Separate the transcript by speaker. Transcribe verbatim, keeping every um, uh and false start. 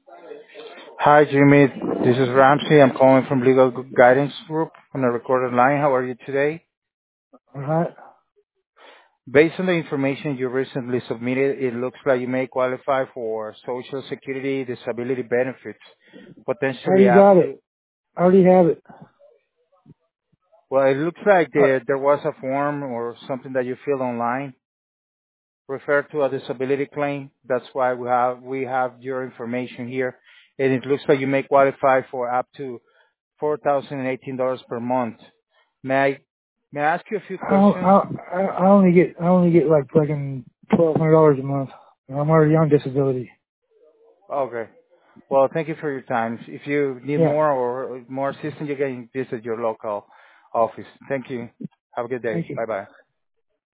Speaker 1: Hi, Jimmy. This is Ramsey. I'm calling from Legal Guidance Group on a recorded line. How are you today?
Speaker 2: All right.
Speaker 1: Based on the information you recently submitted, it looks like you may qualify for Social Security disability benefits,
Speaker 2: I
Speaker 1: potentially
Speaker 2: already
Speaker 1: up
Speaker 2: got it.
Speaker 1: to.
Speaker 2: I already have it.
Speaker 1: Well, it looks like
Speaker 2: Uh,
Speaker 1: there, there was a form or something that you filled online referred to a disability claim. That's why we have we have your information here, and it looks like you may qualify for up to four thousand eighteen dollars per month. May I may I ask you a few
Speaker 2: I, don't-
Speaker 1: questions?
Speaker 2: I, I I only get I only get like fucking twelve hundred dollars a month. I'm already on disability.
Speaker 1: Okay. Well, thank you for your time. If you need
Speaker 2: Yeah.
Speaker 1: more or more assistance, you can visit your local office. Thank you. Have a good day.
Speaker 2: Thank you.
Speaker 1: Bye bye.